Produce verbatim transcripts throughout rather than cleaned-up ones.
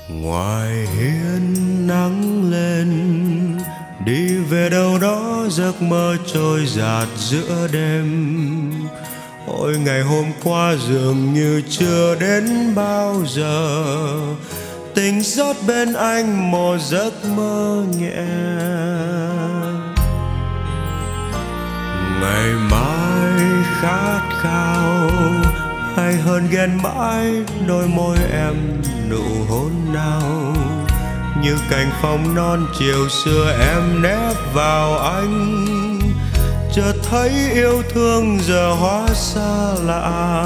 Ngoài hiên nắng lên, đi về đâu đó giấc mơ trôi dạt giữa đêm. Ôi ngày hôm qua dường như chưa đến bao giờ, tình rót bên anh một giấc mơ nhẹ. Ngày mai khát khao hay hơn ghen mãi, đôi môi em nụ hôn nào như cành phong non chiều xưa em nép vào anh. Chợt thấy yêu thương giờ hóa xa lạ.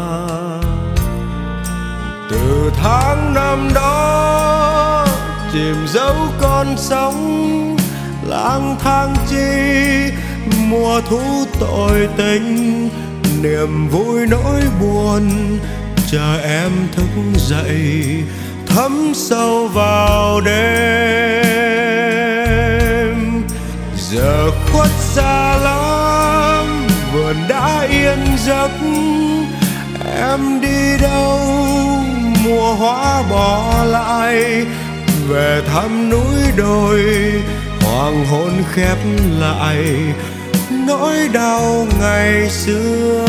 Từ tháng năm đó chìm dấu con sóng, lang thang chi mùa thu tội tình. Niềm vui nỗi buồn chờ em thức dậy, thấm sâu vào đêm. Giờ khuất xa lắm, vườn đã yên giấc. Em đi đâu mùa hoa bỏ lại, về thăm núi đồi hoàng hôn khép lại nỗi đau ngày xưa.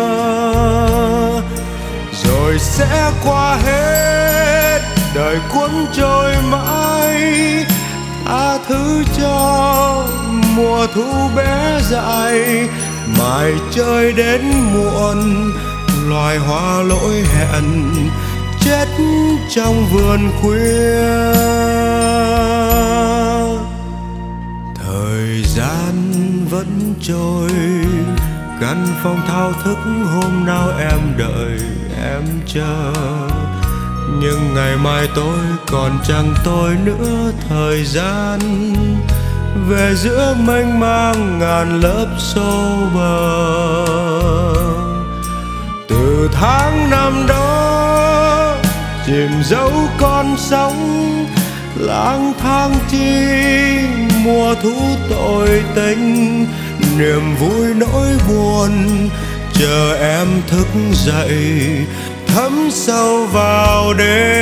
Rồi sẽ qua hết, đời cuốn trôi mãi. Tha thứ cho mùa thu bé dại, mai chơi đến muộn loài hoa lỗi hẹn chết trong vườn khuya. Thời gian vẫn trôi, căn phòng thao thức hôm nào em đợi em chờ. Nhưng ngày mai tôi còn chẳng tôi nữa thời gian, về giữa mênh mang ngàn lớp xô bờ. Từ tháng năm đó chìm dấu con sóng, lang thang chi mùa thu tội tình. Niềm vui nỗi buồn chờ em thức dậy, thấm sâu vào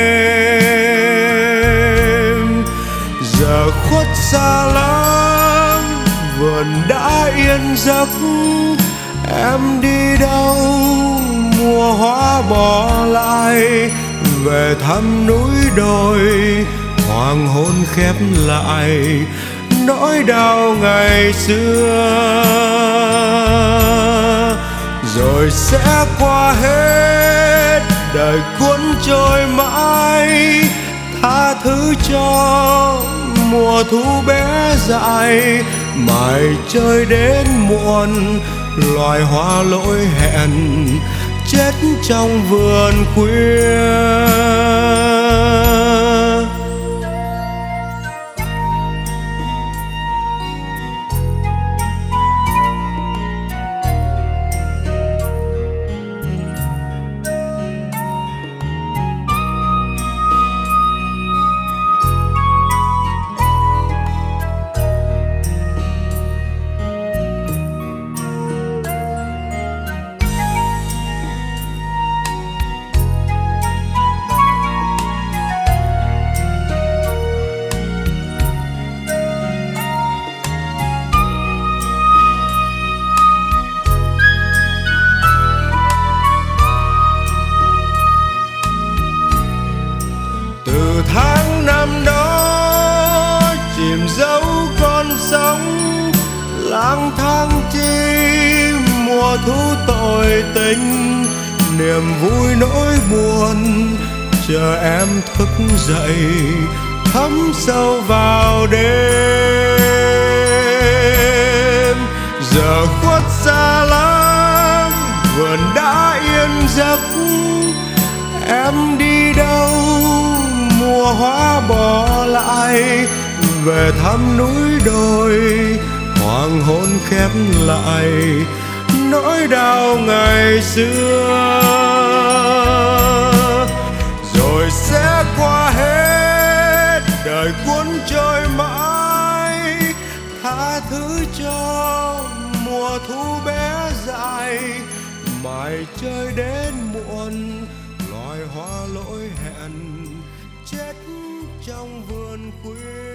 đêm. Giờ khuất xa lắm, vườn đã yên giấc. Em đi đâu mùa hoa bỏ lại, về thăm núi đồi hoàng hôn khép lại nỗi đau ngày xưa. Rồi sẽ qua hết, đời cuốn trôi mãi. Tha thứ cho mùa thu bé dại, mai chơi đến muộn loài hoa lỗi hẹn chết trong vườn khuya. Từ tháng năm đó chìm dấu con sóng, lang thang chi mùa thu tội tình. Niềm vui nỗi buồn chờ em thức dậy, thấm sâu vào đêm. Giờ khuất xa lắm, vườn đã yên giấc. Em đi đâu mùa hoa bỏ lại, về thăm núi đồi hoàng hôn khép lại nỗi đau ngày xưa. Rồi sẽ qua hết, đời cuốn trôi mãi. Tha thứ cho mùa thu bé dại, mai chơi đến muộn loài hoa lỗi hẹn. chết trong vườn khuya.